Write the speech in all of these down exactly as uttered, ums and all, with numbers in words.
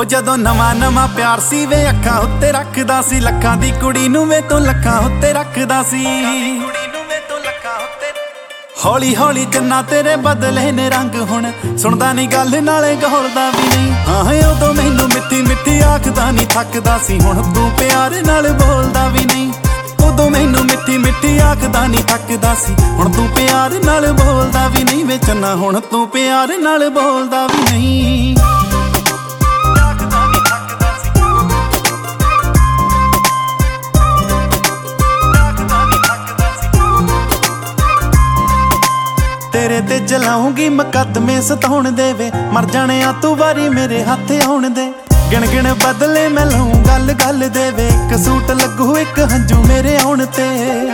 ਹੋ ਜਦੋਂ ਨਵਾਂ ਨਵਾਂ ਪਿਆਰ ਸੀ ਵੇ ਅੱਖਾਂ ਉੱਤੇ ਰੱਖਦਾ ਸੀ, ਲੱਖਾਂ ਦੀ ਕੁੜੀ ਨੂੰ ਵੇ ਤੋਂ ਲੱਖਾਂ ਉੱਤੇ ਰੱਖਦਾ ਸੀ। ਹੌਲੀ ਹੌਲੀ ਚੰਨਾ ਤੇਰੇ ਬਦਲੇ ਨੇ ਰੰਗ, ਹੁਣ ਸੁਣਦਾ ਨਹੀਂ ਗੱਲ ਨਾਲੇ ਗੌਲਦਾ ਵੀ ਨਹੀਂ। ਹਾਂ ਉਦੋਂ ਮੈਨੂੰ ਮਿੱਠੀ ਮਿੱਠੀ ਆਖਦਾ ਨਹੀਂ ਥੱਕਦਾ ਸੀ, ਹੁਣ ਤੂੰ ਪਿਆਰ ਨਾਲ ਬੋਲਦਾ ਵੀ ਨਹੀਂ। ਉਦੋਂ ਮੈਨੂੰ ਮਿੱਠੀ ਮਿੱਠੀ ਆਖਦਾ ਨਹੀਂ ਥੱਕਦਾ ਸੀ, ਹੁਣ ਤੂੰ ਪਿਆਰ ਨਾਲ ਬੋਲਦਾ ਵੀ ਨਹੀਂ। ਵੇ ਚੰਨਾ ਹੁਣ ਤੂੰ ਪਿਆਰ ਨਾਲ ਬੋਲਦਾ ਵੀ ਨਹੀਂ। ਤੇਰੇ ਤੇ ਚਲਾਉਂਗੀ ਮੁਕੱਦਮੇ ਸਤਾਉਣ ਦੇ ਵੇ, ਮਰ ਜਾਣੇ ਆ ਤੂੰ ਵਾਰੀ ਮੇਰੇ ਹੱਥ ਆਉਣ ਦੇ। ਗਿਣ ਗਿਣ ਬਦਲੇ ਮੈਂ ਲਊਂ ਗੱਲ ਗੱਲ ਦੇ ਵੇ, ਇੱਕ ਸੂਟ ਲੱਗੂ ਇੱਕ ਹੰਝੂ ਮੇਰੇ ਆਉਣ ਤੇ।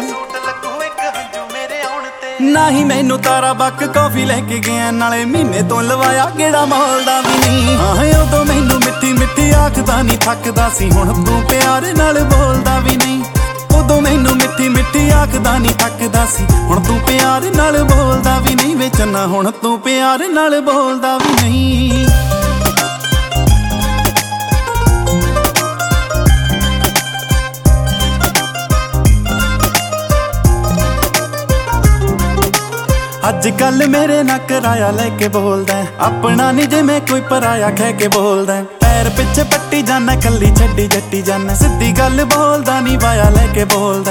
ਨਾ ਹੀ ਮੈਨੂੰ ਤਾਰਾ ਬੱਕ ਕੌਫੀ ਲੈ ਕੇ ਗਿਆ, ਨਾਲੇ ਮਹੀਨੇ ਤੋਂ ਲਵਾਇਆ ਗੇੜਾ ਮੌਲ ਦਾ ਵੀ ਨਹੀਂ। ਹਾਂ ਉਦੋਂ ਮੈਨੂੰ ਮਿੱਠੀ ਮਿੱਠੀ ਆਖਦਾ ਨਹੀਂ ਥੱਕਦਾ ਸੀ, ਹੁਣ ਤੂੰ ਪਿਆਰ ਨਾਲ ਬੋਲਦਾ ਵੀ ਨਹੀਂ। ਉਦੋਂ ਮੈਨੂੰ ਮਿੱਠੀ ਮਿੱਠੀ ਆਖਦਾ ਨਹੀਂ ਥੱਕਦਾ ਸੀ, ਹੁਣ ਤੂੰ ਪਿਆਰ ਨਾਲ ਬੋਲਦਾ ਵੀ ਨਹੀਂ। ਵੇ ਚੰਨਾ ਹੁਣ ਤੂੰ ਪਿਆਰ ਨਾਲ ਬੋਲਦਾ ਵੀ ਨਹੀਂ। ਅੱਜ ਕੱਲ ਮੇਰੇ ਨਾਲ ਕਿਰਾਇਆ ਲੈ ਕੇ ਬੋਲਦਾ, ਆਪਣਾ ਨੀ ਜਿਵੇਂ ਕੋਈ ਪਰਾਇਆ ਕਹਿ ਕੇ ਬੋਲਦਾ। ਪੈਰ ਪਿੱਛੇ ਪੱਟੀ ਜਾਨਾ ਕੱਲੀ ਛੱਡੀ ਜੱਟੀ ਜਾਨਾ, ਸਿੱਧੀ ਗੱਲ ਬੋਲਦਾ ਨੀ ਵਾਇਆ ਲੈ ਕੇ ਬੋਲਦਾ।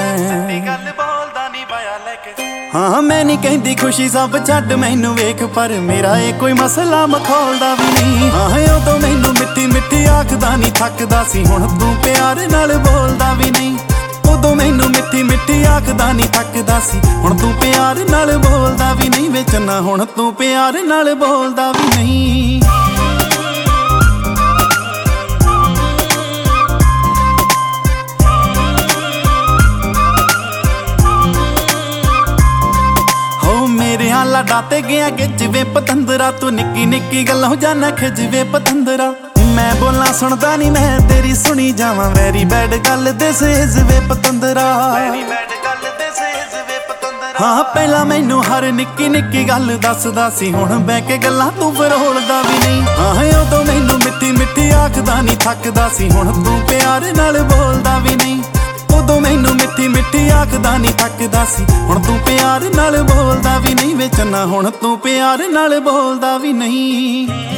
ਹਾਂ ਮੈਂ ਨੀ ਕਹਿੰਦੀ ਖੁਸ਼ੀ ਸਭ ਛੱਡ ਮੈਨੂੰ ਵੇਖ, ਪਰ ਮੇਰਾ ਇਹ ਕੋਈ ਮਸਲਾ ਮਖੌਲਦਾ ਵੀ ਨਹੀਂ। ਹਾਂ ਉਦੋਂ ਮੈਨੂੰ ਮਿੱਠੀ ਮਿੱਠੀ ਆਖਦਾ ਨਹੀਂ ਥੱਕਦਾ ਸੀ, ਹੁਣ ਤੂੰ ਪਿਆਰ ਨਾਲ ਬੋਲਦਾ ਵੀ ਨਹੀਂ। ਉਦੋਂ ਮੈਨੂੰ ਮਿੱਠੀ ਮਿੱਠੀ ਆਖਦਾ ਨਹੀਂ ਥੱਕਦਾ ਸੀ, ਹੁਣ ਤੂੰ ਪਿਆਰ ਨਾਲ ਬੋਲਦਾ ਵੀ ਨਹੀਂ। ਵੇ ਚੰਨਾ ਹੁਣ ਤੂੰ ਪਿਆਰ ਨਾਲ ਬੋਲਦਾ ਵੀ ਨਹੀਂ। ਹੋ ਮੇਰਿਆਂ ਲਾਡਾ ਤੇ ਗਿਆ ਗਿੱਜ ਵੇ ਪਤੰਦਰਾ, ਤੂੰ ਨਿੱਕੀ ਨਿੱਕੀ ਗੱਲਾਂ ਜਾਨਾ ਖਿੱਜ ਵੇ ਪਤੰਦਰਾ। ਮੈਂ ਬੋਲਾਂ ਸੁਣਦਾ ਨਹੀਂ ਮੈਂ ਤੇਰੀ ਸੁਣੀ ਜਾਵਾਂ, ਵੈਰੀ ਬੈਡ ਗੱਲ ਦੇ ਸੇਜ ਵੇ ਪਤੰਦਰਾ। ਹਾਂ ਪਹਿਲਾਂ ਮੈਨੂੰ ਹਰ ਨਿੱਕੀ ਨਿੱਕੀ ਗੱਲ ਦੱਸਦਾ ਸੀ, ਹੁਣ ਬਹਿ ਕੇ ਗੱਲਾਂ ਤੂੰ ਫਰੋਲਦਾ ਵੀ ਨਹੀਂ। ਹਾਂ ਉਦੋਂ ਮੈਨੂੰ ਮਿੱਠੀ ਮਿੱਠੀ ਆਖਦਾ ਨਹੀਂ ਥੱਕਦਾ ਸੀ, ਹੁਣ ਤੂੰ ਪਿਆਰ ਨਾਲ ਬੋਲਦਾ ਵੀ ਨਹੀਂ। ਉਦੋਂ ਮੈਨੂੰ ਮਿੱਠੀ ਮਿੱਠੀ ਆਖਦਾ ਨਹੀਂ ਥੱਕਦਾ ਸੀ, ਹੁਣ ਤੂੰ ਪਿਆਰ ਨਾਲ ਬੋਲਦਾ ਵੀ ਨਹੀਂ। ਵੇ ਚੰਨਾ ਹੁਣ ਤੂੰ ਪਿਆਰ ਨਾਲ ਬੋਲਦਾ ਵੀ ਨਹੀਂ।